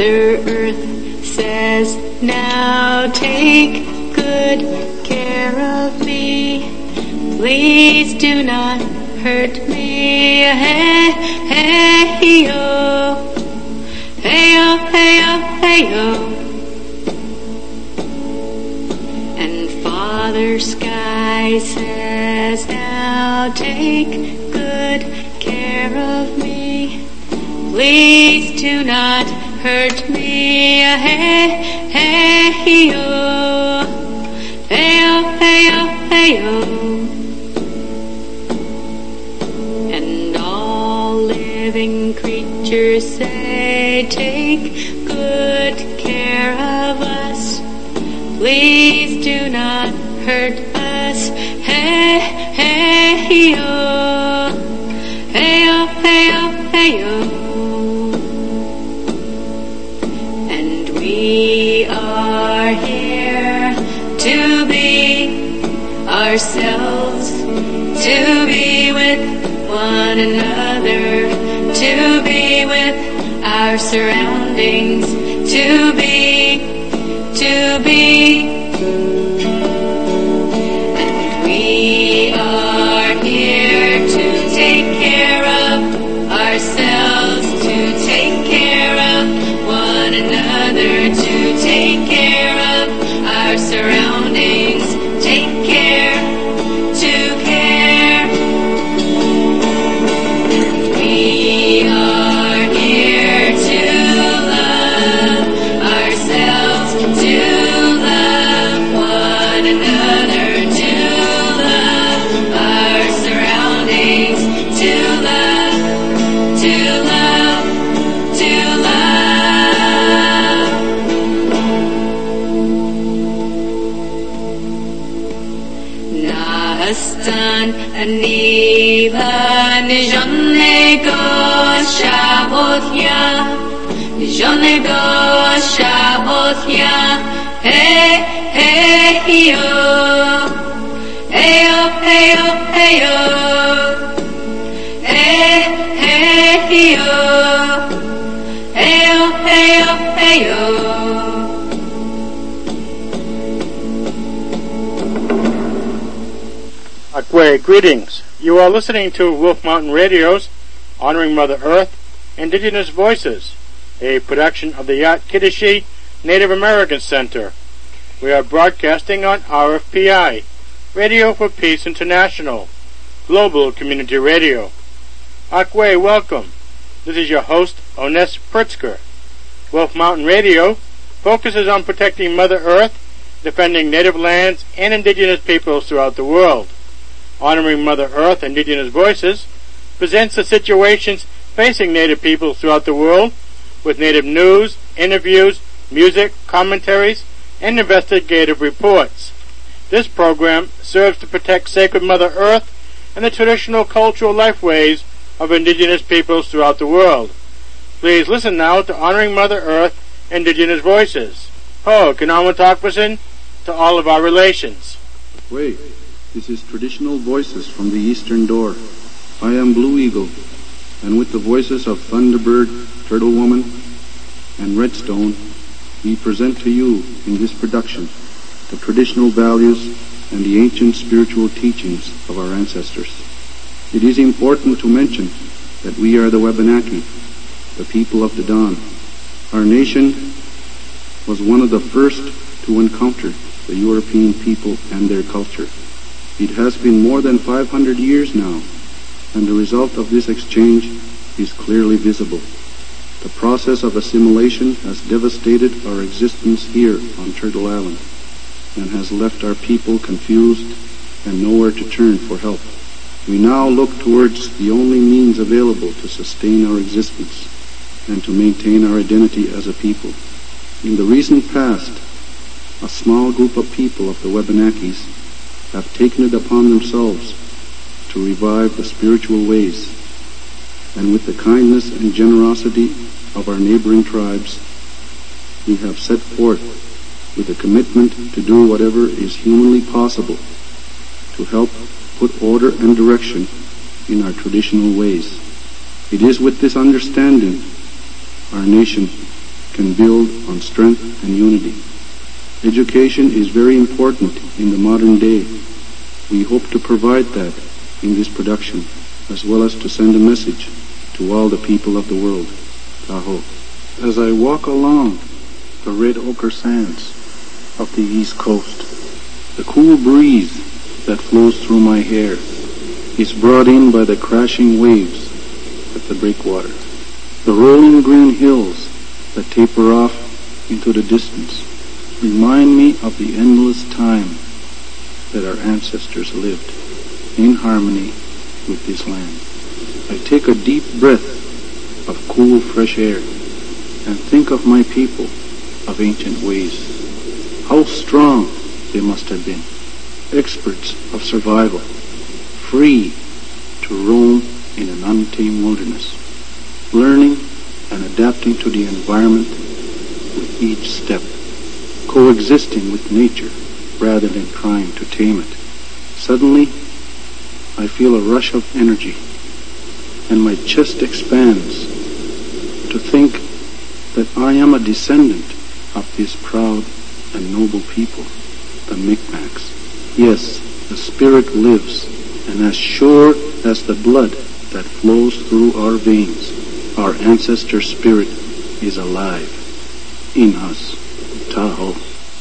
Mother Earth says, now take good care of me. Please do not hurt me. Hey, hey, yo. Hey, yo, hey, yo, hey, yo. And Father Sky says, now take good care of me. Please do not hurt me. Hey, hey, yo. Hey, yo, hey, yo, hey, yo. And all living creatures say, take good care of us. Please do not hurt us. Hey, hey, yo. Hey, yo, hey, yo, hey, yo. And we are here to be ourselves, to be with one another, to be with our surroundings, to be. And we are here to take care of ourselves, to take care of one another, to take care of our surroundings, take care, to care. We are here to love ourselves, to love one another, to love our surroundings, to love, to love, to love. Nahastan aniva nijonego shabothya, nijonego shabothya. Hey, hey, yo. Hey, yo, hey, yo, hey, yo. Hey, hey, yo. Hey, yo, hey, yo, hey, yo. Akwe, greetings. You are listening to Wolf Mountain Radio's Honoring Mother Earth, Indigenous Voices, a production of the Yat Kiddishi Native American Center. We are broadcasting on RFPI, Radio for Peace International, Global Community Radio. Akwe, welcome. This is your host, Ones Pritzker. Wolf Mountain Radio focuses on protecting Mother Earth, defending native lands and indigenous peoples throughout the world. Honoring Mother Earth, Indigenous Voices presents the situations facing native peoples throughout the world with native news, interviews, music, commentaries, and investigative reports. This program serves to protect sacred Mother Earth and the traditional cultural lifeways of indigenous peoples throughout the world. Please listen now to Honoring Mother Earth, Indigenous Voices. Ho, Kinawatakwasin, to all of our relations. Wait. This is Traditional Voices from the Eastern Door. I am Blue Eagle, and with the voices of Thunderbird, Turtle Woman, and Redstone, we present to you in this production the traditional values and the ancient spiritual teachings of our ancestors. It is important to mention that we are the Wabanaki, the people of the dawn. Our nation was one of the first to encounter the European people and their culture. It has been more than 500 years now, and the result of this exchange is clearly visible. The process of assimilation has devastated our existence here on Turtle Island, and has left our people confused and nowhere to turn for help. We now look towards the only means available to sustain our existence and to maintain our identity as a people. In the recent past, a small group of people of the Wabanakis have taken it upon themselves to revive the spiritual ways, and with the kindness and generosity of our neighboring tribes, we have set forth with a commitment to do whatever is humanly possible to help put order and direction in our traditional ways. It is with this understanding our nation can build on strength and unity. Education is very important in the modern day. We hope to provide that in this production, as well as to send a message to all the people of the world. Tahoe. As I walk along the red ochre sands of the East Coast, the cool breeze that flows through my hair is brought in by the crashing waves at the breakwater. The rolling green hills that taper off into the distance remind me of the endless time that our ancestors lived in harmony with this land. I take a deep breath of cool, fresh air and think of my people of ancient ways. How strong they must have been, experts of survival, free to roam in an untamed wilderness, learning and adapting to the environment with each step, coexisting with nature rather than trying to tame it. Suddenly, I feel a rush of energy, and my chest expands to think that I am a descendant of this proud and noble people, the Micmacs. Yes, the spirit lives, and as sure as the blood that flows through our veins, our ancestor spirit is alive in us. Tahoe.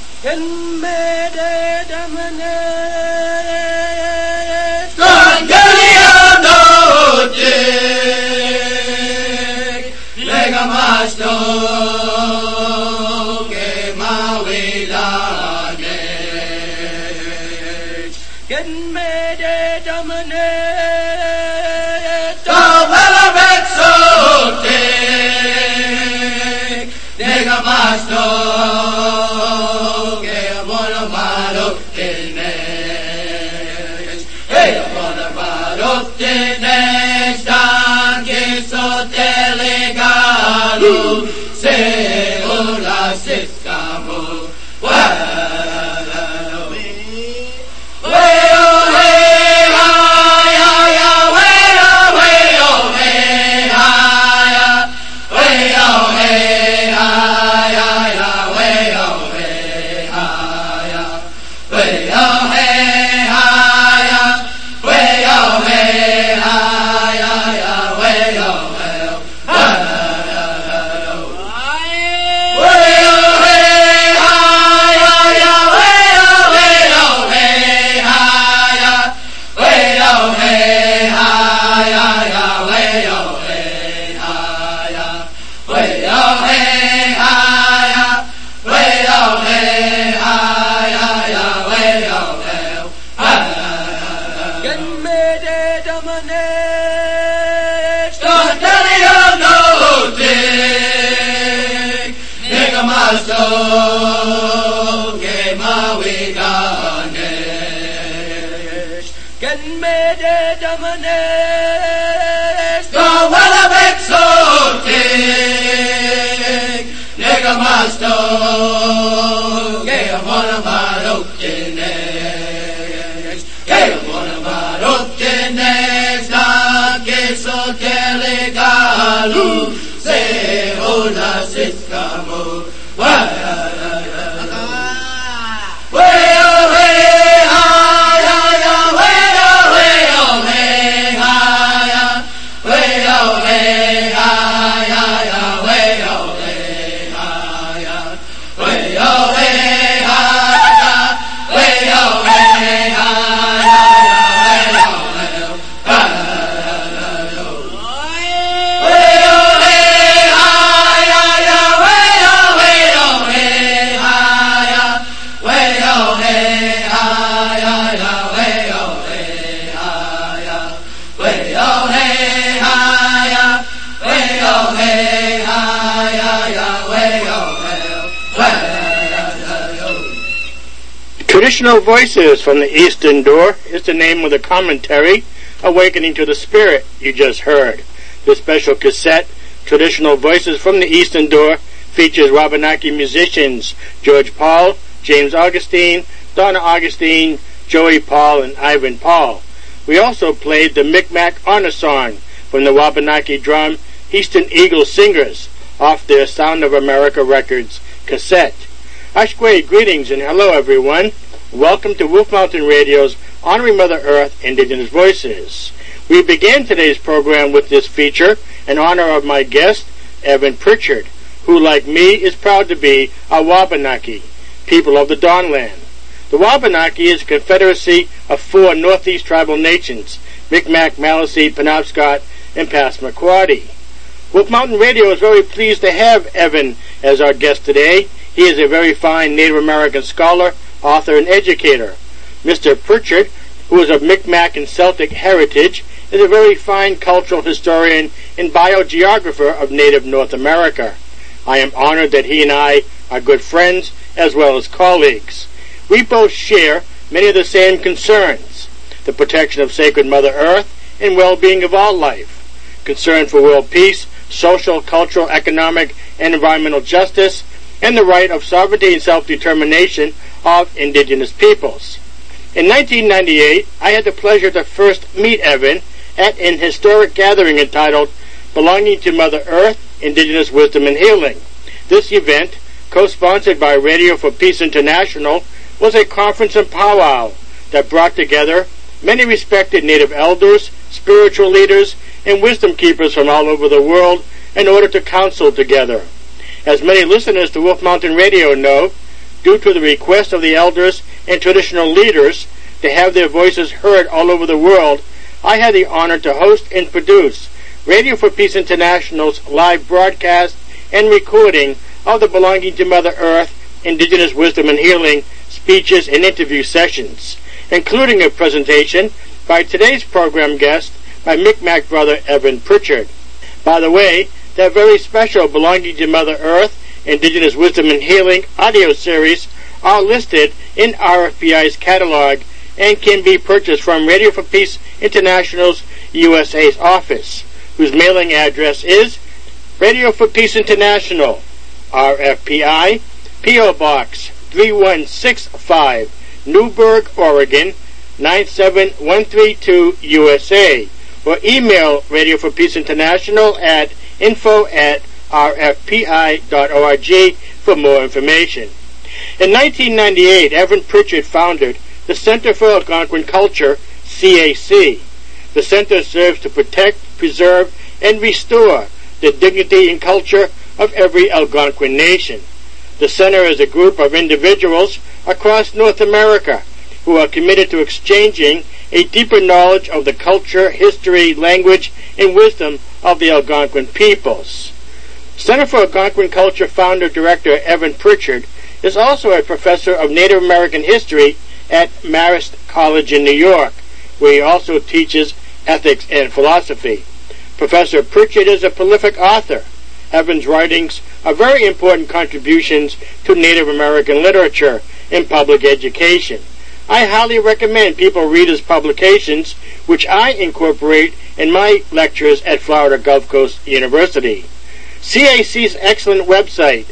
Traditional Voices from the Eastern Door is the name of the commentary, Awakening to the Spirit, you just heard. This special cassette, Traditional Voices from the Eastern Door, features Wabanaki musicians George Paul, James Augustine, Donna Augustine, Joey Paul, and Ivan Paul. We also played the Micmac Honor Song from the Wabanaki Drum Eastern Eagle Singers, off their Sound of America Records cassette. Ashkway greetings and hello everyone. Welcome to Wolf Mountain Radio's Honoring Mother Earth Indigenous Voices. We began today's program with this feature in honor of my guest, Evan Pritchard, who, like me, is proud to be a Wabanaki, people of the Dawnland. The Wabanaki is a confederacy of 4 Northeast tribal nations, Micmac, Maliseet, Penobscot, and Passamaquoddy. Wolf Mountain Radio is very pleased to have Evan as our guest today. He is a very fine Native American scholar, author, and educator. Mr. Pritchard, who is of Micmac and Celtic heritage, is a very fine cultural historian and biogeographer of Native North America. I am honored that he and I are good friends as well as colleagues. We both share many of the same concerns: the protection of sacred Mother Earth and well-being of all life, concern for world peace, social, cultural, economic, and environmental justice, and the right of sovereignty and self-determination of indigenous peoples. In 1998, I had the pleasure to first meet Evan at an historic gathering entitled Belonging to Mother Earth, Indigenous Wisdom and Healing. This event, co-sponsored by Radio for Peace International, was a conference and powwow that brought together many respected Native elders, spiritual leaders, and wisdom keepers from all over the world in order to counsel together. As many listeners to Wolf Mountain Radio know, due to the request of the elders and traditional leaders to have their voices heard all over the world, I had the honor to host and produce Radio for Peace International's live broadcast and recording of the Belonging to Mother Earth, Indigenous Wisdom and Healing speeches and interview sessions, including a presentation by today's program guest, my Micmac brother Evan Pritchard. By the way, that very special Belonging to Mother Earth, Indigenous Wisdom and Healing audio series are listed in RFPI's catalog and can be purchased from Radio for Peace International's USA's office, whose mailing address is Radio for Peace International, RFPI, P.O. Box 3165, Newberg, Oregon 97132, USA, or email Radio for Peace International at info@rfpi.org for more information. In 1998, Evan Pritchard founded the Center for Algonquin Culture, CAC. The center serves to protect, preserve, and restore the dignity and culture of every Algonquin nation. The center is a group of individuals across North America who are committed to exchanging a deeper knowledge of the culture, history, language, and wisdom of the Algonquin peoples. Center for Algonquin Culture founder-director Evan Pritchard is also a professor of Native American history at Marist College in New York, where he also teaches ethics and philosophy. Professor Pritchard is a prolific author. Evan's writings are very important contributions to Native American literature and public education. I highly recommend people read his publications, which I incorporate in my lectures at Florida Gulf Coast University. CAC's excellent website,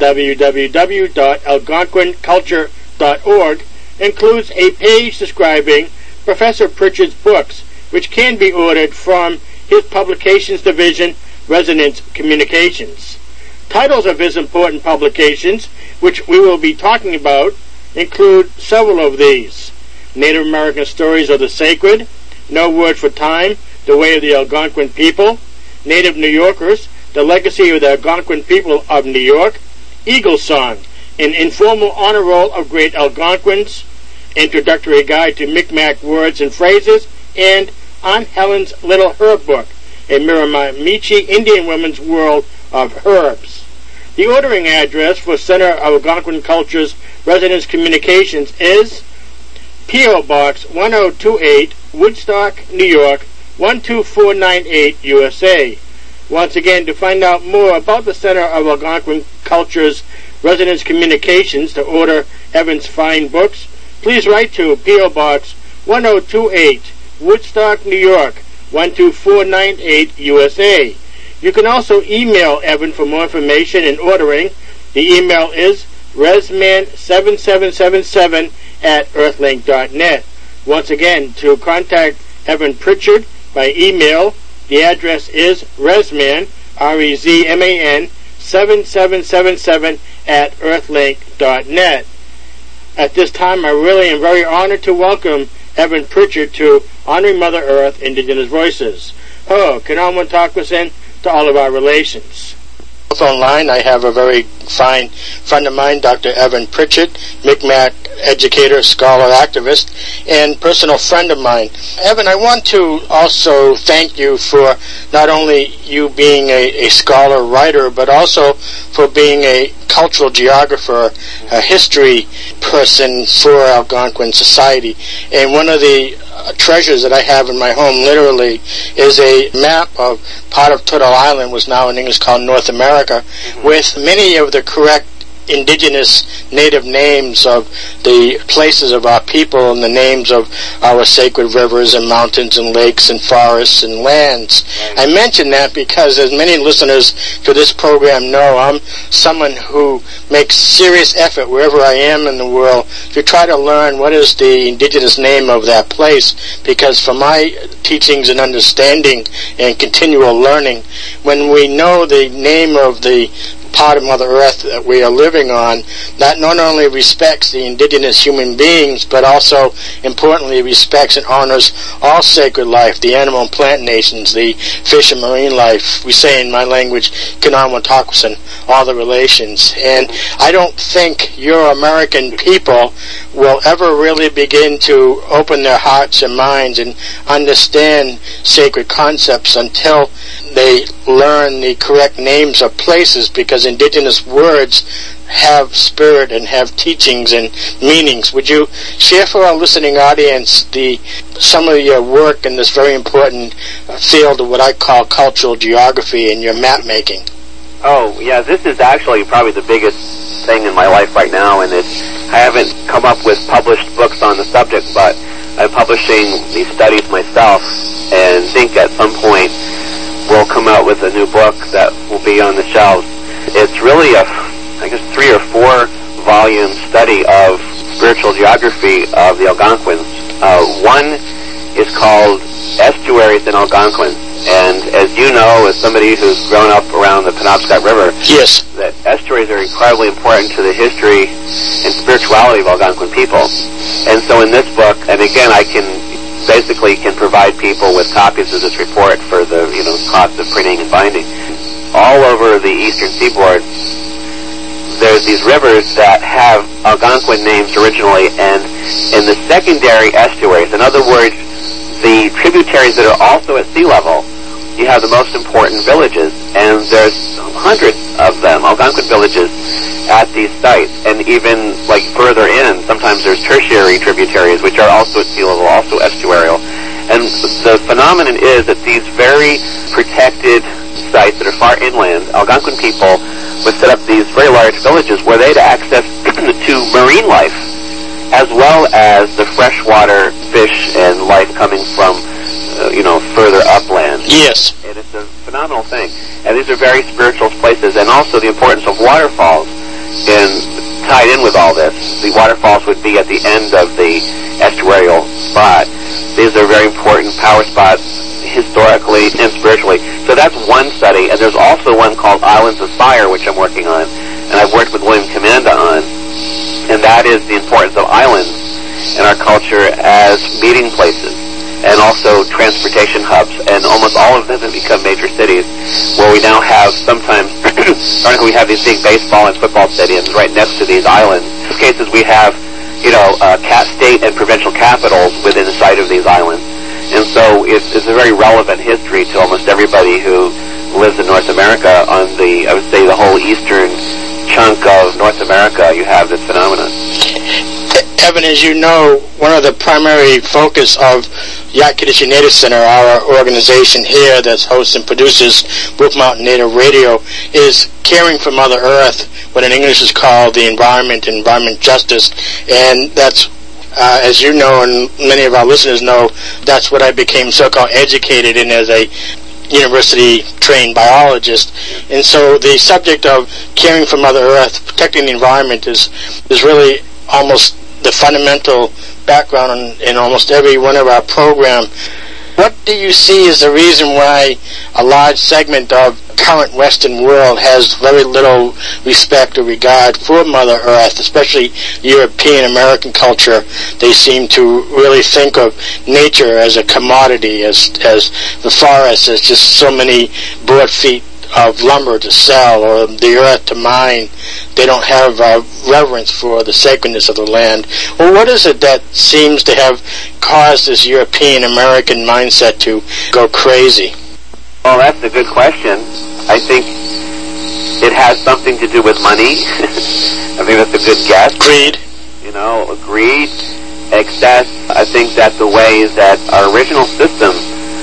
www.algonquinculture.org, includes a page describing Professor Pritchard's books, which can be ordered from his Publications Division, Resonance Communications. Titles of his important publications, which we will be talking about, include several of these: Native American Stories of the Sacred, No Word for Time, The Way of the Algonquin People, Native New Yorkers, The Legacy of the Algonquin People of New York, Eagle Song, An Informal Honor Roll of Great Algonquins, Introductory Guide to Micmac Words and Phrases, and Aunt Helen's Little Herb Book, a Miramichi Indian Woman's World of Herbs. The ordering address for Center of Algonquin Culture's Resonance Communications is P.O. Box 1028, Woodstock, New York 12498, USA. Once again, to find out more about the Center of Algonquin Culture's Resonance Communications to order Evan's fine books, please write to P.O. Box 1028, Woodstock, New York 12498, USA. You can also email Evan for more information and ordering. The email is resman7777@earthlink.net. Once again, to contact Evan Pritchard by email, the address is resman, REZMAN, 7777@earthlink.net. At this time, I really am very honored to welcome Evan Pritchard to Honoring Mother Earth, Indigenous Voices. Hello, Kinawan Takwisen to all of our relations. Online, I have a very fine friend of mine, Dr. Evan Pritchard, Mi'kmaq educator, scholar, activist, and personal friend of mine. Evan, I want to also thank you for not only you being a scholar, writer, but also for being a cultural geographer, a history person for Algonquin society. And one of the treasures that I have in my home, literally, is a map of part of Turtle Island, was now in English called North America, with many of the correct indigenous native names of the places of our people and the names of our sacred rivers and mountains and lakes and forests and lands. I mention that because, as many listeners to this program know, I'm someone who makes serious effort wherever I am in the world to try to learn what is the indigenous name of that place, because for my teachings and understanding and continual learning, when we know the name of the part of Mother Earth that we are living on, that not only respects the indigenous human beings, but also, importantly, respects and honors all sacred life, the animal and plant nations, the fish and marine life. We say in my language, Kinawan Takwisen, all the relations. And I don't think your American people will ever really begin to open their hearts and minds and understand sacred concepts until they learn the correct names of places, because indigenous words have spirit and have teachings and meanings. Would you share for our listening audience some of your work in this very important field of what I call cultural geography and your map making? Oh, yeah, this is actually probably the biggest thing in my life right now, and I haven't come up with published books on the subject, but I'm publishing these studies myself, and think at some point we'll come out with a new book that will be on the shelves. It's really a 3 or 4 volume study of spiritual geography of the Algonquins. One is called Estuaries in Algonquin, and as you know, as somebody who's grown up around the Penobscot River, yes, that estuaries are incredibly important to the history and spirituality of Algonquin people. And so in this book, and again, I can provide people with copies of this report for the cost of printing and binding. All over the eastern seaboard, there's these rivers that have Algonquin names originally, and in the secondary estuaries, in other words, the tributaries that are also at sea level, you have the most important villages, and there's hundreds of them, Algonquin villages, at these sites. And even further in, sometimes there's tertiary tributaries, which are also at sea level, also estuarial. And the phenomenon is that these very protected sites that are far inland, Algonquin people would set up these very large villages where they'd access to marine life, as well as the freshwater fish and life coming from, further upland. Yes. And it's a phenomenal thing. And these are very spiritual places, and also the importance of waterfalls. And tied in with all this, the waterfalls would be at the end of the estuarial spot. These are very important power spots historically and spiritually. So that's one study, and there's also one called Islands of Fire, which I'm working on, and I've worked with William Commanda on, and that is the importance of islands in our culture as meeting places, and also transportation hubs, and almost all of them have become major cities, where we now have sometimes, we have these big baseball and football stadiums right next to these islands. In some cases we have, state and provincial capitals within the sight of these islands. And so it's a very relevant history to almost everybody who lives in North America. On the whole eastern chunk of North America, you have this phenomenon. Evan, as you know, one of the primary focus of Yat-Kideshe Native Center, our organization here that hosts and produces Wolf Mountain Native Radio, is caring for Mother Earth, what in English is called the environment and environment justice. And that's, as you know and many of our listeners know, that's what I became so-called educated in as a university-trained biologist. And so the subject of caring for Mother Earth, protecting the environment is really almost the fundamental background in almost every one of our programs. What do you see as the reason why a large segment of current Western world has very little respect or regard for Mother Earth, especially European American culture. They seem to really think of nature as a commodity, as the forest as just so many board feet of lumber to sell, or the earth to mine. They don't have reverence for the sacredness of the land. Well, what is it that seems to have caused this European American mindset to go crazy? Well, that's a good question. I think it has something to do with money. I think that's a good guess. Greed. Greed, excess. I think that the way that our original system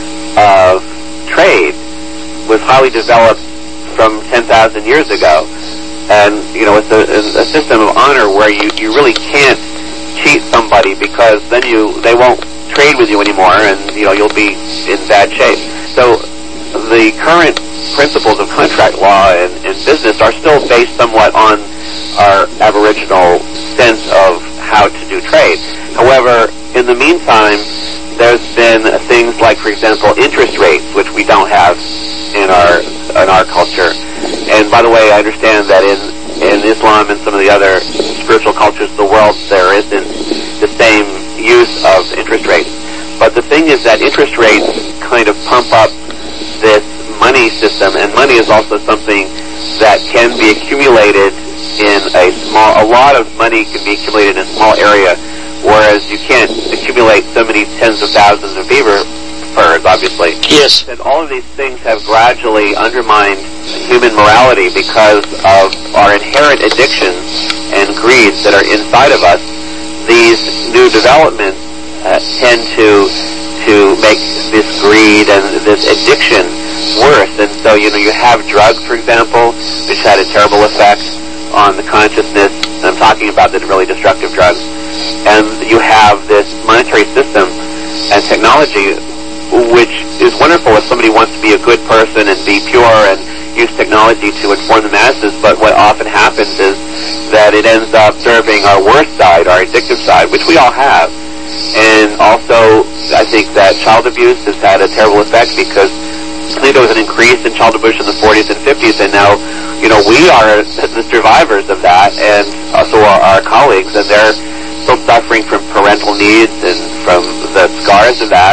of trade was highly developed from 10,000 years ago. And, it's a system of honor where you really can't cheat somebody, because then they won't trade with you anymore, and, you'll be in bad shape. So the current principles of contract law and business are still based somewhat on our aboriginal sense of how to do trade. However, in the meantime, there's been things like, for example, interest rates, which we don't have in our culture. And by the way, I understand that in Islam and some of the other spiritual cultures of the world, there isn't the same use of interest rates. But the thing is that interest rates kind of pump up this money system, and money is also something that can be accumulated in a lot of money can be accumulated in a small area, whereas you can't accumulate so many tens of thousands of beaver furs, obviously. Yes. And all of these things have gradually undermined human morality because of our inherent addictions and greeds that are inside of us. These new developments tend to make this greed and this addiction worse. And so, you have drugs, for example, which had a terrible effect on the consciousness. And I'm talking about the really destructive drugs. And you have this monetary system and technology, which is wonderful if somebody wants to be a good person and be pure and use technology to inform the masses. But what often happens is that it ends up serving our worst side, our addictive side, which we all have. And also, I think that child abuse has had a terrible effect, because I think there was an increase in child abuse in the 40s and 50s, and now, we are the survivors of that, and also our colleagues, and they're still suffering from parental needs and from the scars of that.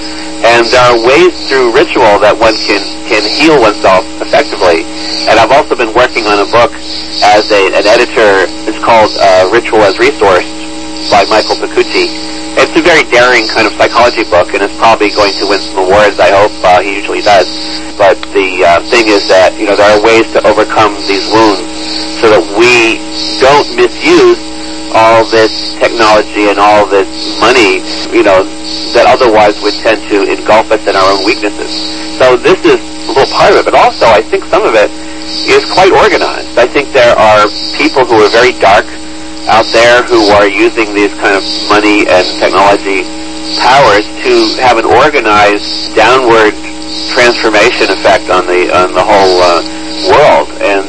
And there are ways through ritual that one can heal oneself effectively. And I've also been working on a book as an editor. It's called Ritual as Resource by Michael Pacucci. It's a very daring kind of psychology book, and it's probably going to win some awards, I hope. He usually does. But the thing is that, there are ways to overcome these wounds so that we don't misuse all this technology and all this money, that otherwise would tend to engulf us in our own weaknesses. So this is a little part of it, but also I think some of it is quite organized. I think there are people who are very dark out there who are using these kind of money and technology powers to have an organized downward transformation effect on the whole world. And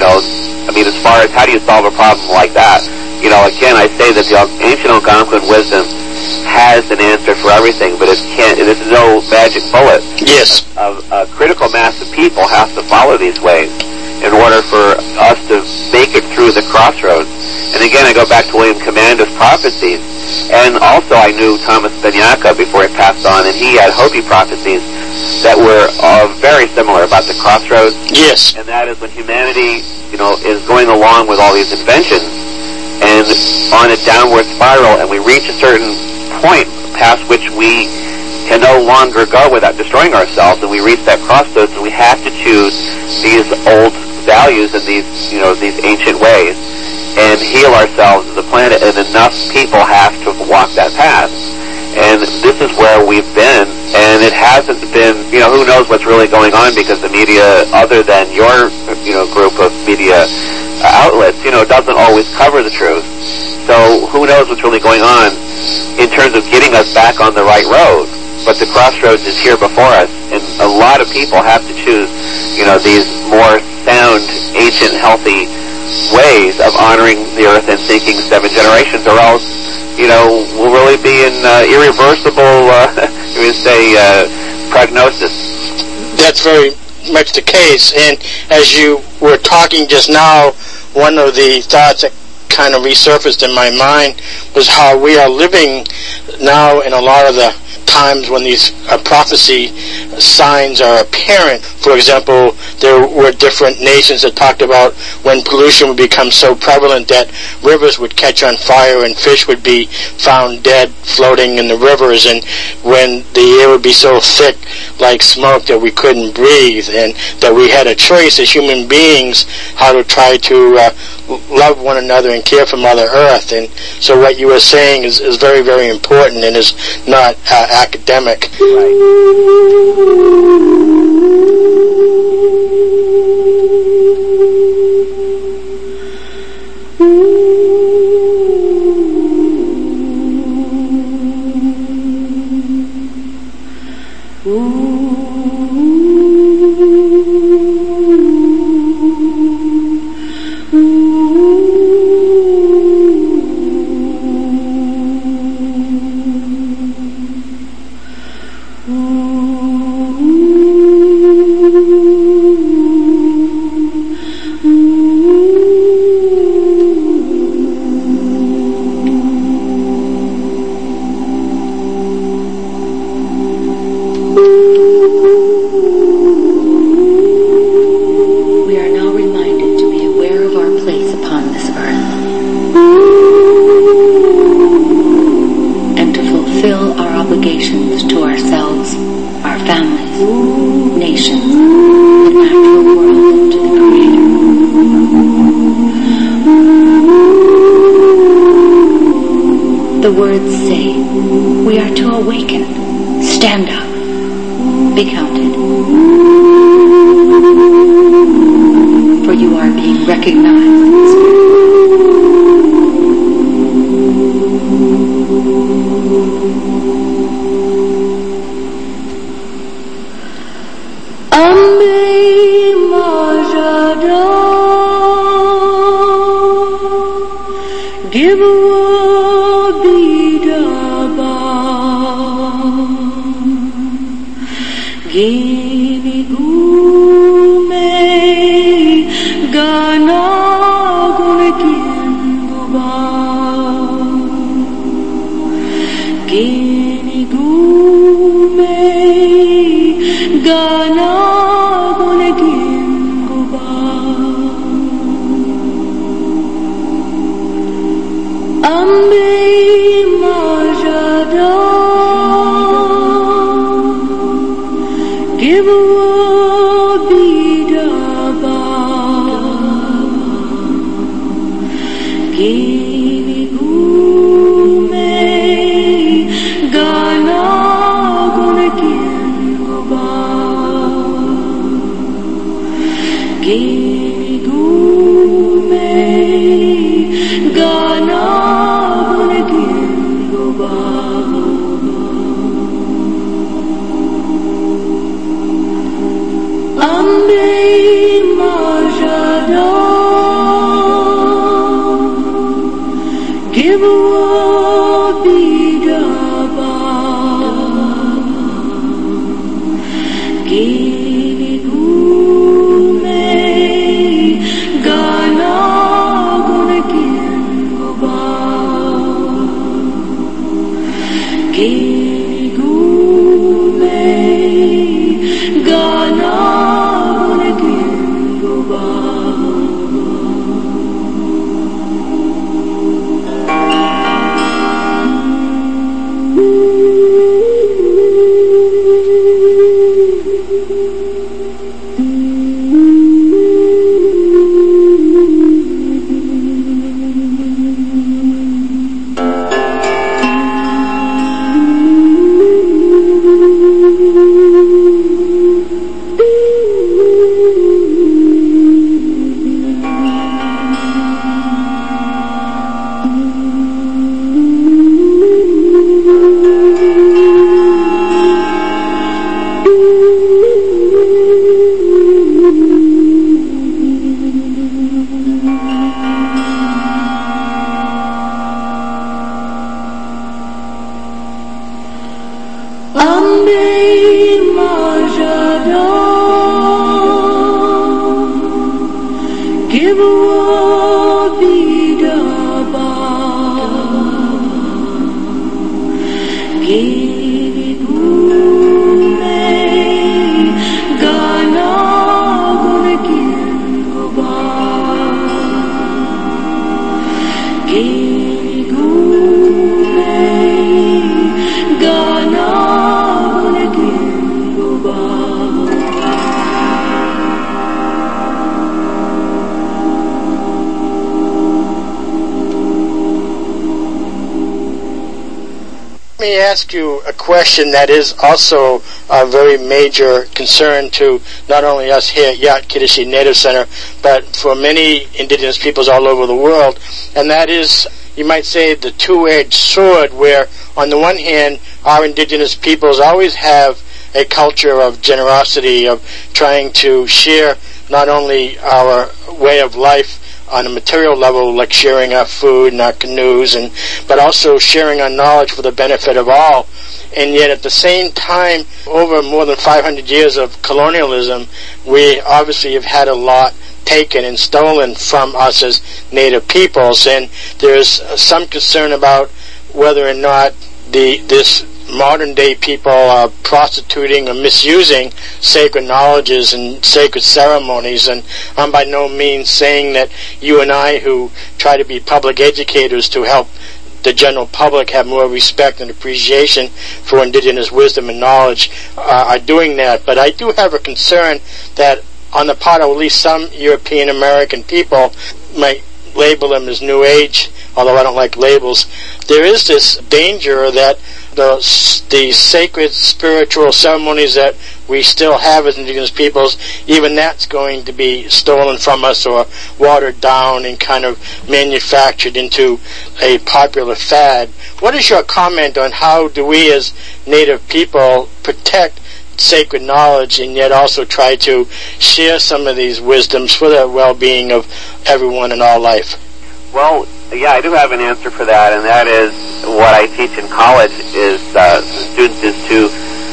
as far as how do you solve a problem like that, again, I say that the ancient Algonquin wisdom has an answer for everything, but this is no magic bullet. Yes. A critical mass of people have to follow these ways in order for us to make it through the crossroads. And again, I go back to William Commander's prophecies. And also I knew Thomas Benyaka before he passed on, and he had Hopi prophecies that were very similar about the crossroads. Yes. And that is when humanity, is going along with all these inventions and on a downward spiral, and we reach a certain point past which we can no longer go without destroying ourselves, and we reach that crossroads, and we have to choose these old values and these ancient ways and heal ourselves as a planet, and enough people have to walk that path. And this is where we've been, and it hasn't been, who knows what's really going on, because the media, other than your, group of media outlets, doesn't always cover the truth. So who knows what's really going on in terms of getting us back on the right road. But the crossroads is here before us, and a lot of people have to choose, these more sound, ancient, healthy ways of honoring the earth and thinking 7 generations, or else, we'll really be in irreversible, prognosis. That's very much the case. And as you were talking just now, one of the thoughts that kind of resurfaced in my mind was how we are living now in a lot of the times when these prophecy signs are apparent. For example, there were different nations that talked about when pollution would become so prevalent that rivers would catch on fire and fish would be found dead floating in the rivers, and when the air would be so thick like smoke that we couldn't breathe, and that we had a choice as human beings how to try to love one another and care for Mother Earth. And so what you were saying is very, very important and is not academic. Ambe Majada me ask you a question that is also a very major concern to not only us here at Yat-Kiddushi Native Center, but for many indigenous peoples all over the world, and that is, you might say, the two-edged sword, where on the one hand, our indigenous peoples always have a culture of generosity, of trying to share not only our way of life on a material level, like sharing our food and our canoes, but also sharing our knowledge for the benefit of all. And yet at the same time, over more than 500 years of colonialism, we obviously have had a lot taken and stolen from us as Native peoples, and there's some concern about whether or not this modern day people are prostituting or misusing sacred knowledges and sacred ceremonies. And I'm by no means saying that you and I, who try to be public educators to help the general public have more respect and appreciation for indigenous wisdom and knowledge, are doing that. But I do have a concern that on the part of at least some European American people, might label them as New Age, although I don't like labels, there is this danger that the sacred spiritual ceremonies that we still have as indigenous peoples, even that's going to be stolen from us or watered down and kind of manufactured into a popular fad. What is your comment on how do we as Native people protect sacred knowledge and yet also try to share some of these wisdoms for the well-being of everyone in all life? Well, yeah, I do have an answer for that, and that is what I teach in college is students is to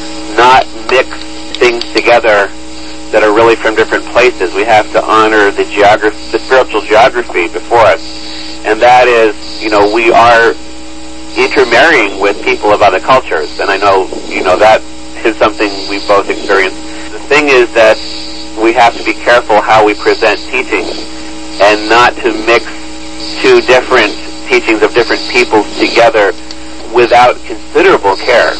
not mix things together that are really from different places. We have to honor the spiritual geography before us, and that is, we are intermarrying with people of other cultures, and I know, that is something we both experienced. The thing is that we have to be careful how we present teachings, and not to mix two different teachings of different peoples together without considerable care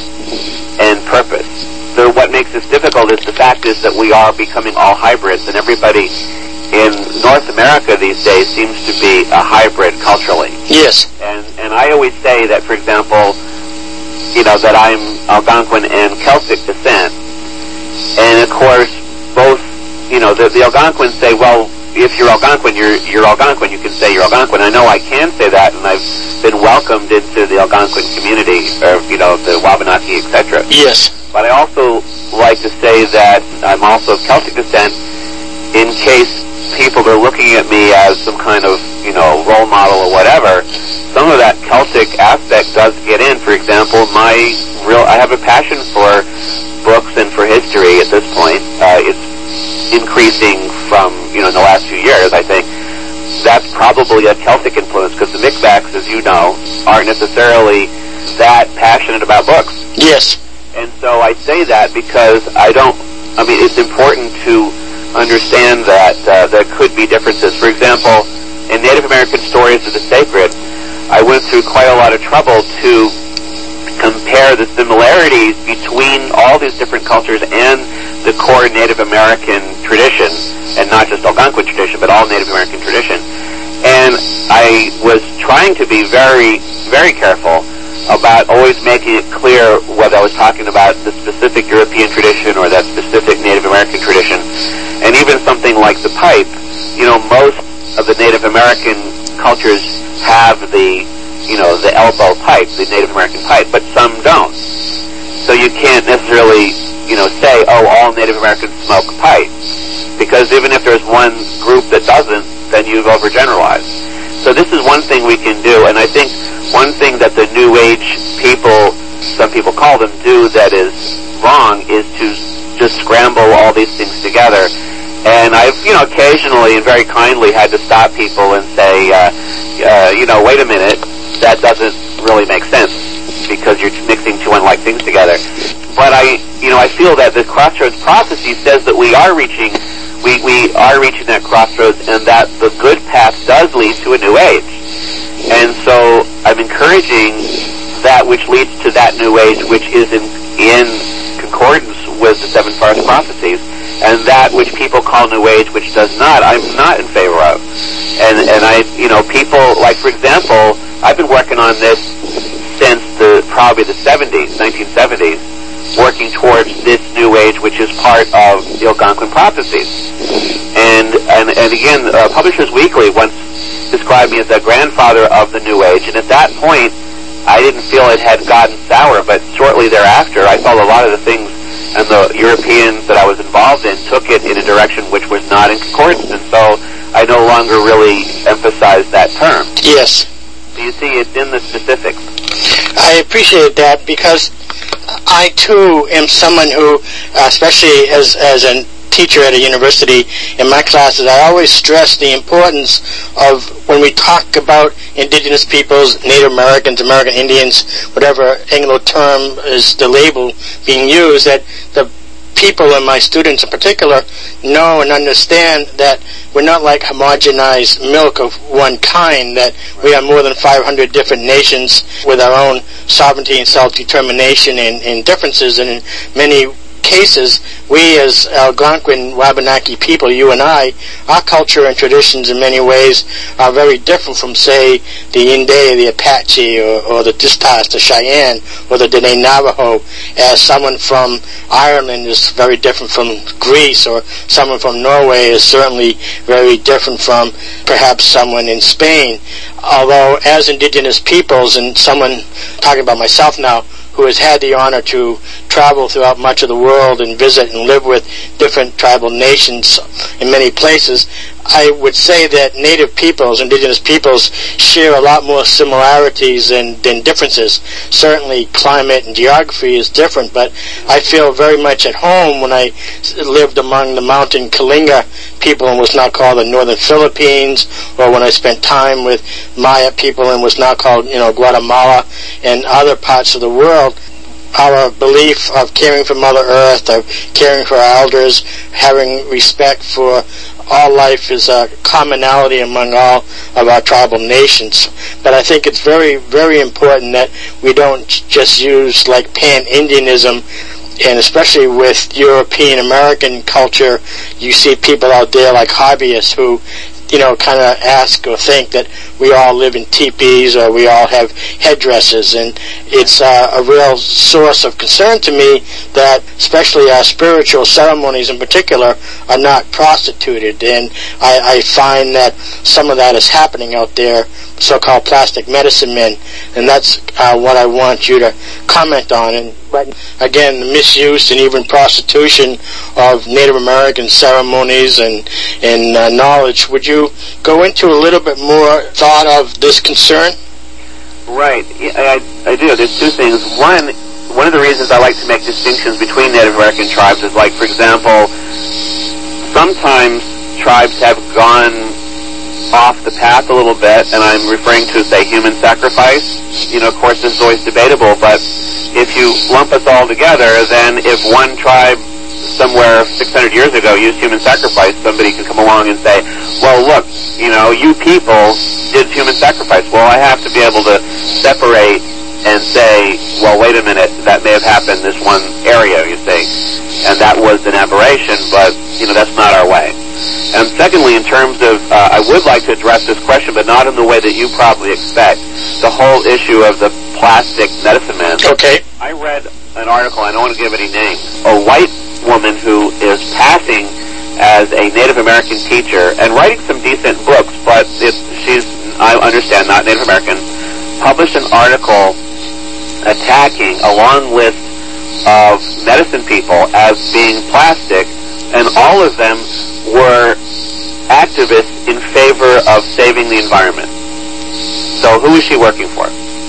and purpose. So what makes this difficult is the fact is that we are becoming all hybrids, and everybody in North America these days seems to be a hybrid culturally. Yes. And I always say that, for example, that I'm Algonquin and Celtic descent, and of course both, the Algonquins say, well, if you're Algonquin, you're Algonquin. You can say you're Algonquin. I know I can say that, and I've been welcomed into the Algonquin community, or the Wabanaki, etc. Yes. But I also like to say that I'm also of Celtic descent, in case people are looking at me as some kind of role model or whatever. Some of that Celtic aspect does get in. For example, I have a passion for books and for history at this point. It's increasing from, in the last few years, I think. That's probably a Celtic influence, because the Micmacs, as you know, aren't necessarily that passionate about books. Yes. And so I say that because it's important to understand that there could be differences. For example, in Native American Stories of the Sacred, I went through quite a lot of trouble to compare the similarities between all these different cultures and the core Native American tradition, and not just Algonquin tradition, but all Native American tradition. And I was trying to be very, very careful about always making it clear whether I was talking about the specific European tradition or that specific Native American tradition. And even something like the pipe, most of the Native American cultures have the elbow pipe, the Native American pipe, but some don't. So you can't necessarily, say, all Native Americans smoke pipe. Because even if there's one group that doesn't, then you've overgeneralized. So this is one thing we can do, and I think one thing that the New Age people, some people call them, do that is wrong is to just scramble all these things together. And I've, occasionally and very kindly had to stop people and say, wait a minute, that doesn't really make sense because you're mixing two unlike things together. But I feel that the Crossroads Prophecy says that we are reaching that crossroads, and that the good path does lead to a new age. And so I'm encouraging that which leads to that new age, which is in concordance with the seven forest prophecies, and that which people call new age, which does not, I'm not in favor of. And I, people, like, for example, I've been working on this since the probably the 1970s, working towards this New Age, which is part of the Algonquin prophecies. And again, Publishers Weekly once described me as the grandfather of the New Age, and at that point, I didn't feel it had gotten sour, but shortly thereafter, I felt a lot of the things and the Europeans that I was involved in took it in a direction which was not in concordance, and so I no longer really emphasize that term. Yes. So you see, it's in the specifics. I appreciate that, because I too am someone who, especially as a teacher at a university, in my classes, I always stress the importance of, when we talk about indigenous peoples, Native Americans, American Indians, whatever Anglo term is the label being used, that the people and my students in particular know and understand that we're not like homogenized milk of one kind, that we are more than 500 different nations with our own sovereignty and self-determination and differences, and in many cases, we as Algonquin Wabanaki people, you and I, our culture and traditions in many ways are very different from, say, the Inde, the Apache, or the Distas, the Cheyenne, or the Dene Navajo, as someone from Ireland is very different from Greece, or someone from Norway is certainly very different from perhaps someone in Spain. Although as indigenous peoples, and someone, talking about myself now, who has had the honor to travel throughout much of the world and visit and live with different tribal nations in many places, I would say that native peoples, indigenous peoples, share a lot more similarities than differences. Certainly climate and geography is different, but I feel very much at home when I lived among the mountain Kalinga people and was now called the Northern Philippines, or when I spent time with Maya people and was now called, Guatemala and other parts of the world. Our belief of caring for Mother Earth, of caring for our elders, having respect for all life is a commonality among all of our tribal nations. But I think it's very, very important that we don't just use like pan-Indianism, and especially with European American culture, you see people out there like hobbyists who kind of ask or think that we all live in teepees or we all have headdresses, and it's a real source of concern to me that especially our spiritual ceremonies in particular are not prostituted, and I find that some of that is happening out there, so-called plastic medicine men, and that's what I want you to comment on. And again, the misuse and even prostitution of Native American ceremonies and knowledge. Would you go into a little bit more thought of this concern? Right. I do. There's two things. One of the reasons I like to make distinctions between Native American tribes is, like, for example, sometimes tribes have gone off the path a little bit, and I'm referring to, say, human sacrifice. Of course, this is always debatable, but if you lump us all together, then if one tribe somewhere 600 years ago used human sacrifice, somebody can come along and say, well, look, you people did human sacrifice. Well, I have to be able to separate and say, well, wait a minute, that may have happened in this one area, you see, and that was an aberration, but, that's not our way. And secondly, in terms of, I would like to address this question, but not in the way that you probably expect, the whole issue of the plastic medicine man. Okay. I read an article, I don't want to give any names, a white woman who is passing as a Native American teacher and writing some decent books, but she's, I understand, not Native American, published an article attacking a long list of medicine people as being plastic, and all of them were activists in favor of saving the environment. So who is she working for?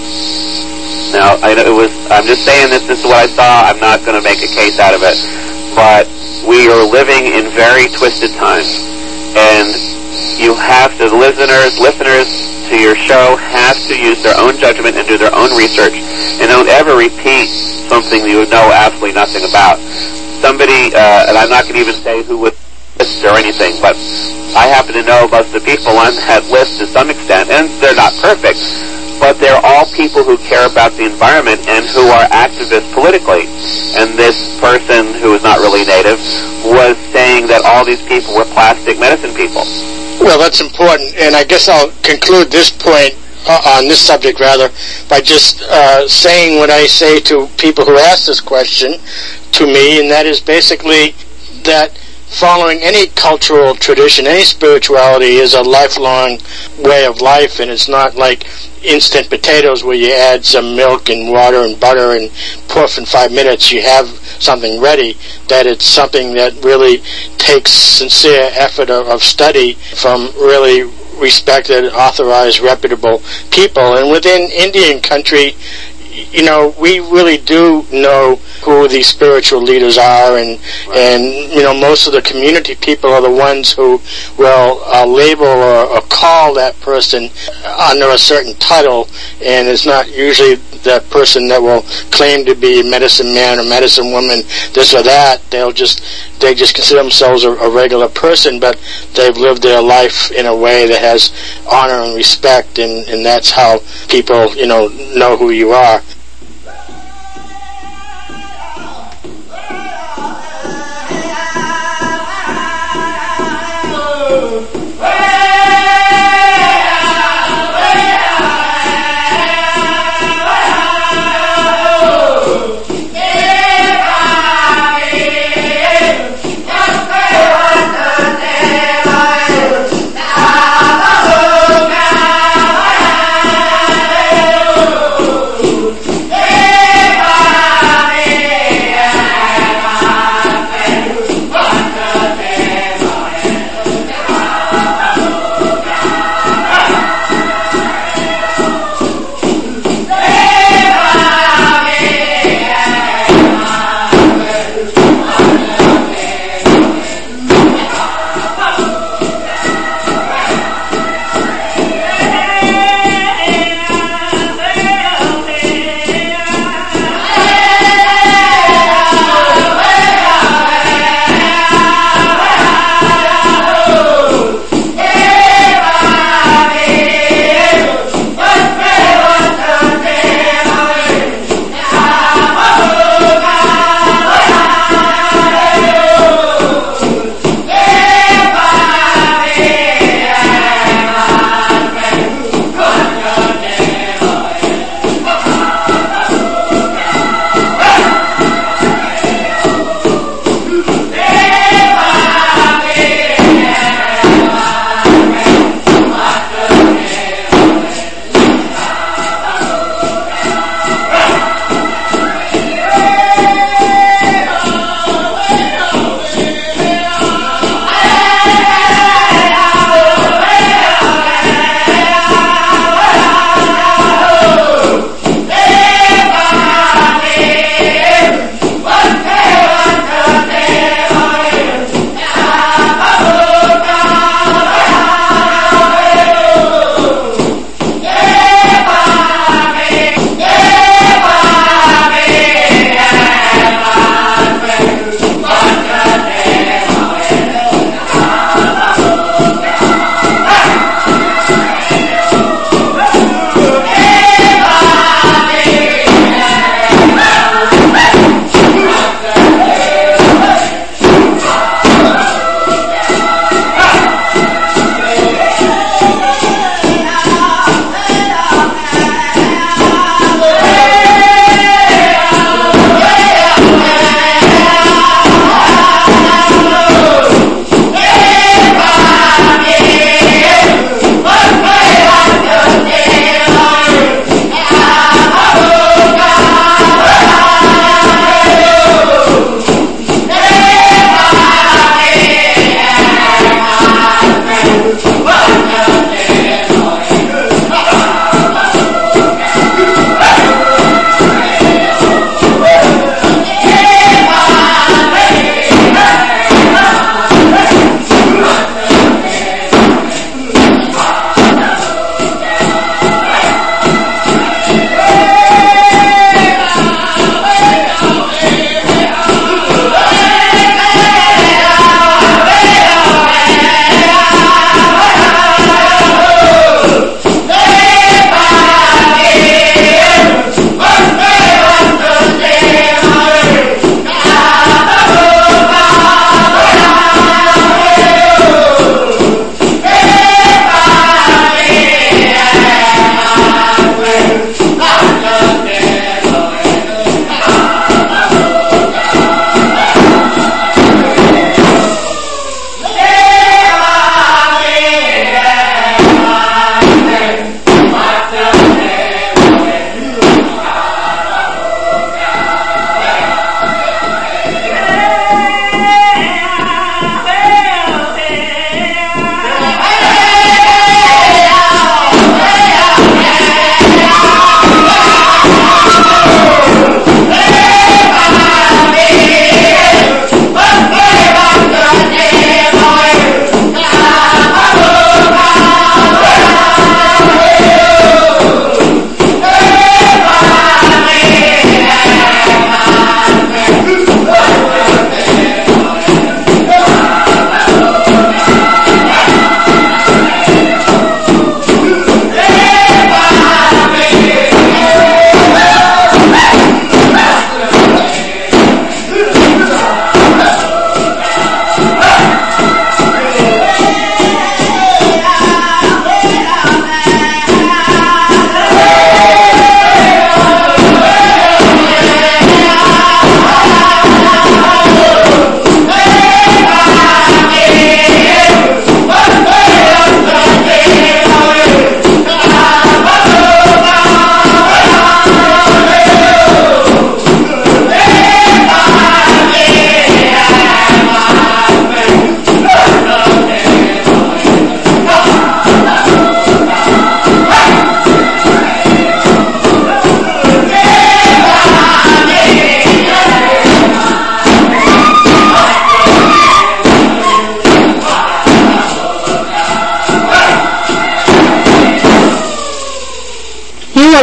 Now, I'm just saying this is what I saw. I'm not going to make a case out of it. But we are living in very twisted times. And you have to, listeners to your show have to use their own judgment and do their own research. And don't ever repeat something you know absolutely nothing about. Somebody, and I'm not going to even say who was list or anything, but I happen to know most of the people on that list to some extent, and they're not perfect, but they're all people who care about the environment and who are activists politically. And this person, who is not really Native, was saying that all these people were plastic medicine people. Well, that's important, and I guess I'll conclude this point on this subject rather, by just saying what I say to people who ask this question to me, and that is basically that following any cultural tradition, any spirituality is a lifelong way of life, and it's not like instant potatoes where you add some milk and water and butter and poof, in 5 minutes you have something ready. That it's something that really takes sincere effort of study from really respected, authorized, reputable people. And within Indian country, we really do know who these spiritual leaders are, and most of the community people are the ones who will label or call that person under a certain title, and it's not usually that person that will claim to be a medicine man or medicine woman, this or that. They just consider themselves a regular person, but they've lived their life in a way that has honor and respect, and that's how people know who you are.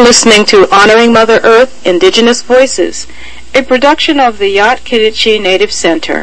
listening to Honoring Mother Earth, Indigenous Voices, a production of the Yat-Kiditchi Native Center.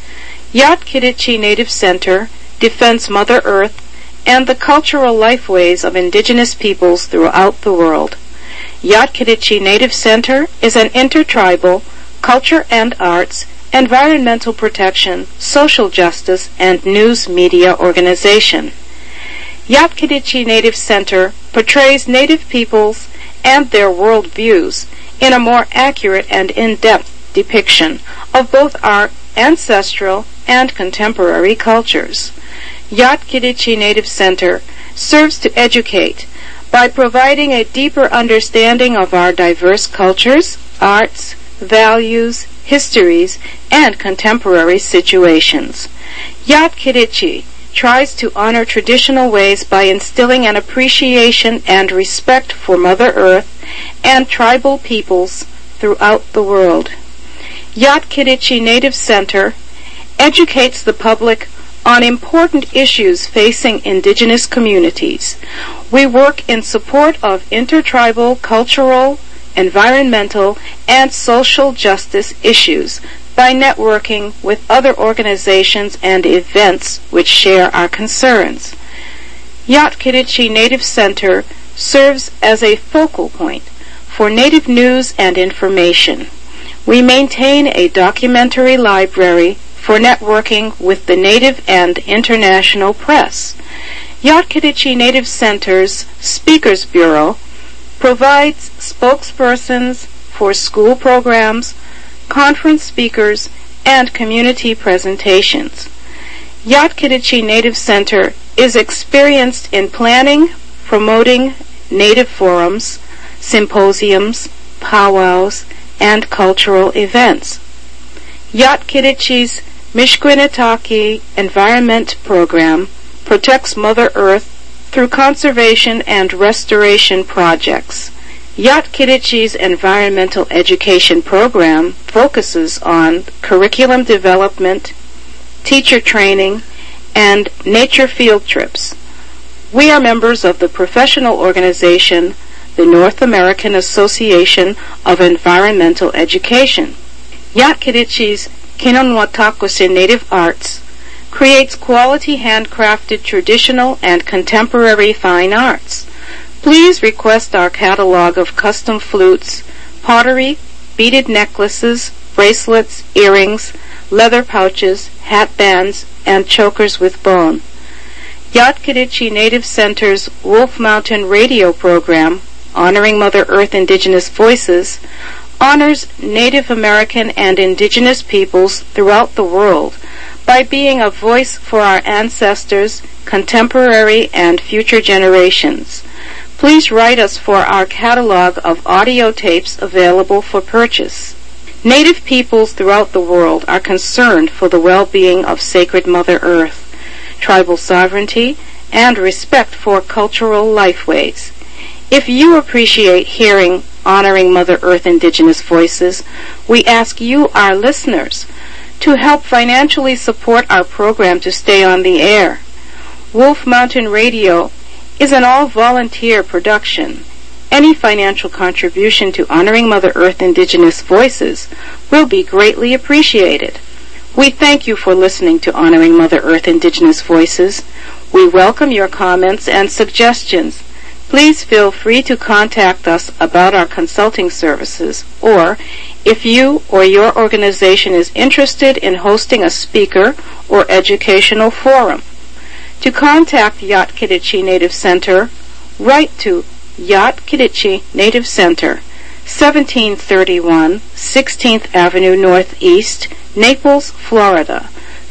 Yat-Kiditchi Native Center defends Mother Earth and the cultural lifeways of indigenous peoples throughout the world. Yat-Kiditchi Native Center is an intertribal, culture and arts, environmental protection, social justice, and news media organization. Yat-Kiditchi Native Center portrays Native peoples and their world views in a more accurate and in-depth depiction of both our ancestral and contemporary cultures. Yat-Kiditchi Native Center serves to educate by providing a deeper understanding of our diverse cultures, arts, values, histories, and contemporary situations. Yat-Kiditchi tries to honor traditional ways by instilling an appreciation and respect for Mother Earth and tribal peoples throughout the world. Yat-Kiditchi Native Center educates the public on important issues facing indigenous communities. We work in support of intertribal, cultural, environmental, and social justice issues by networking with other organizations and events which share our concerns. Yat-Kiditchi Native Center serves as a focal point for Native news and information. We maintain a documentary library for networking with the Native and international press. Yat-Kiditchi Native Center's Speakers Bureau provides spokespersons for school programs, conference speakers, and community presentations. Yat-Kiditchi Native Center is experienced in planning, promoting Native forums, symposiums, powwows, and cultural events. Yat-Kiditchi's Mishkwinetaki Environment Program protects Mother Earth through conservation and restoration projects. Yat-Kiditchi's environmental education program focuses on curriculum development, teacher training, and nature field trips. We are members of the professional organization, the North American Association of Environmental Education. Yat-Kiditchi's Kinonwatakwasi Native Arts creates quality handcrafted traditional and contemporary fine arts. Please request our catalog of custom flutes, pottery, beaded necklaces, bracelets, earrings, leather pouches, hat bands, and chokers with bone. Yat-Kiditchi Native Center's Wolf Mountain radio program, Honoring Mother Earth Indigenous Voices, honors Native American and indigenous peoples throughout the world by being a voice for our ancestors, contemporary and future generations. Please write us for our catalog of audio tapes available for purchase. Native peoples throughout the world are concerned for the well-being of sacred Mother Earth, tribal sovereignty, and respect for cultural lifeways. If you appreciate hearing Honoring Mother Earth Indigenous Voices, we ask you, our listeners, to help financially support our program to stay on the air. Wolf Mountain Radio is an all-volunteer production. Any financial contribution to Honoring Mother Earth Indigenous Voices will be greatly appreciated. We thank you for listening to Honoring Mother Earth Indigenous Voices. We welcome your comments and suggestions. Please feel free to contact us about our consulting services, or if you or your organization is interested in hosting a speaker or educational forum. To contact Yat-Kiditchi Native Center, write to Yat-Kiditchi Native Center, 1731 16th Avenue Northeast, Naples, Florida,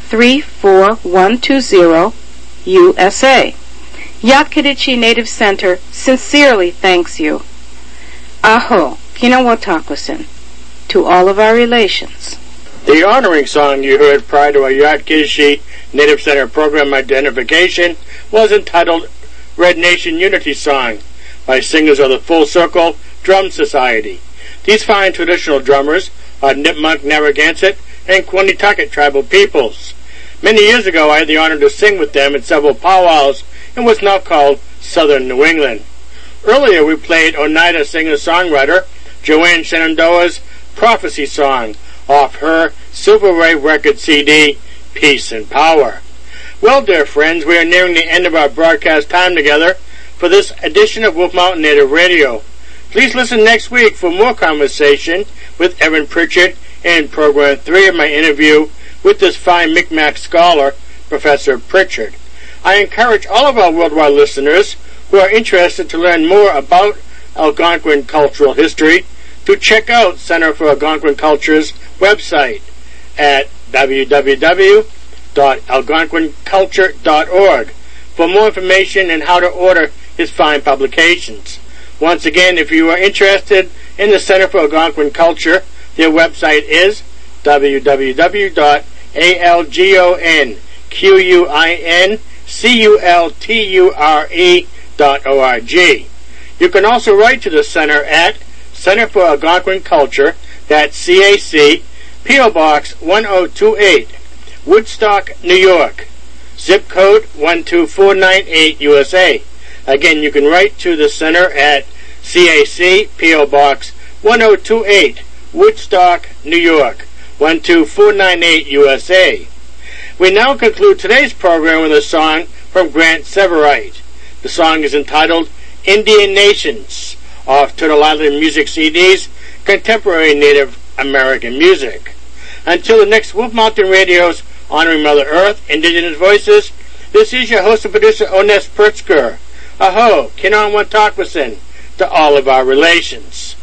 34120, USA. Yat-Kiditchi Native Center sincerely thanks you. Aho, Kinawatakwisen, to all of our relations. The honoring song you heard prior to our Yat-Kiditchi Native Center program identification was entitled Red Nation Unity Song by singers of the Full Circle Drum Society. These fine traditional drummers are Nipmuc, Narragansett, and Quinitakit tribal peoples. Many years ago I had the honor to sing with them at several powwows in what's now called Southern New England. Earlier we played Oneida singer-songwriter Joanne Shenandoah's Prophecy Song off her Silver Ray record CD, Peace and Power. Well, dear friends, we are nearing the end of our broadcast time together for this edition of Wolf Mountain Native Radio. Please listen next week for more conversation with Evan Pritchard in Program 3 of my interview with this fine Mi'kmaq scholar, Professor Pritchard. I encourage all of our worldwide listeners who are interested to learn more about Algonquin cultural history to check out Center for Algonquin Culture's website at www.algonquinculture.org for more information and how to order his fine publications. Once again, if you are interested in the Center for Algonquin Culture, their website is www.algonquinculture.org. You can also write to the Center at Center for Algonquin Culture, that's CAC, P.O. Box 1028, Woodstock, New York, zip code 12498 USA. Again, you can write to the Center at CAC, P.O. Box 1028, Woodstock, New York, 12498 USA. We now conclude today's program with a song from Grant Severite. The song is entitled Indian Nations, off Turtle Island Music CD's Contemporary Native American Music. Until the next Wolf Mountain Radio's Honoring Mother Earth, Indigenous Voices, this is your host and producer, Ones Pritzker. Aho, Kinon Wantakwasin, to all of our relations.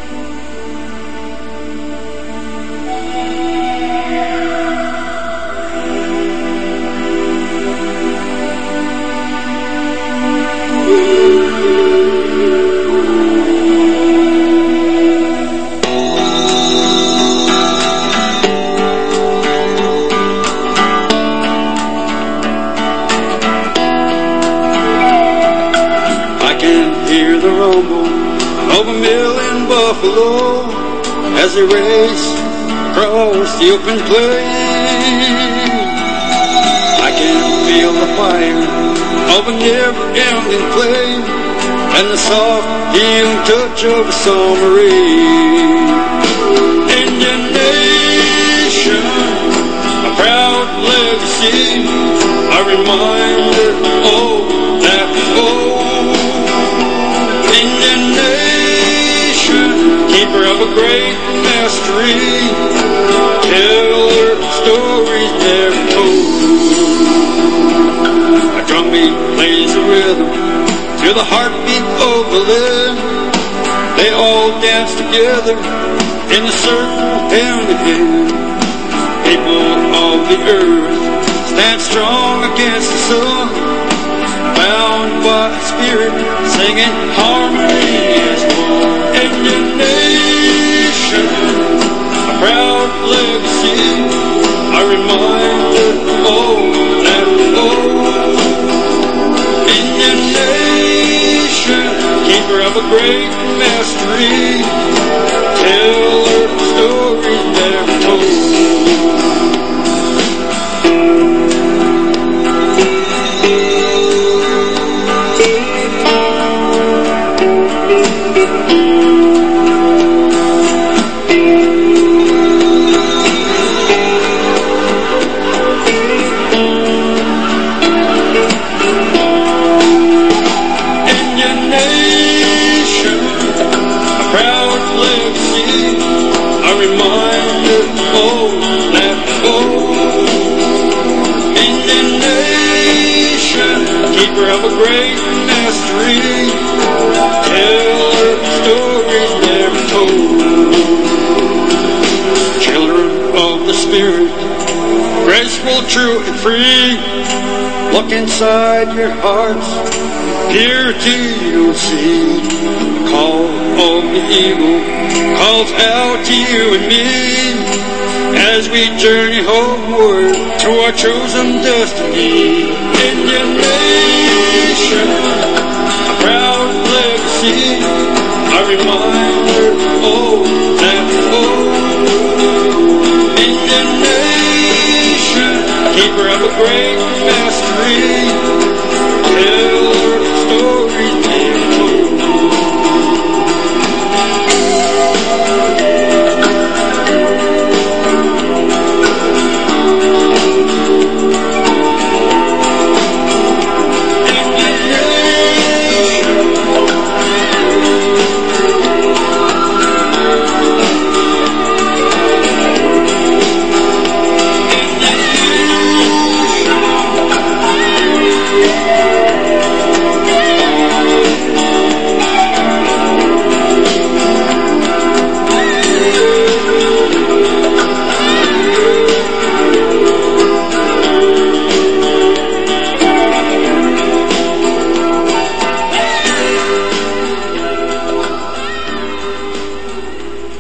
Of a mill in Buffalo as they race across the open plain. I can feel the fire of a never-ending flame and the soft healing touch of a summer rain. Indian nation, a proud legacy, a reminder of that old Indian nation, keeper of a great mastery, teller of stories never told. A drumbeat plays a rhythm to the heartbeat of the land. They all dance together in a circle hand in hand. People of the earth stand strong against the sun, bound by spirit, singing harmony as one. Indian nation, a proud legacy, a reminder of that old Indian nation, keeper of a great mastery, teller of stories never told. Of a great mastery, teller of stories never told. Children of the Spirit, graceful, true, and free, look inside your hearts, purity you'll see. The call of the eagle calls out to you and me as we journey homeward to our chosen destiny. Indian nation, a proud legacy, a reminder of that old Indian nation, keeper of a great mastery,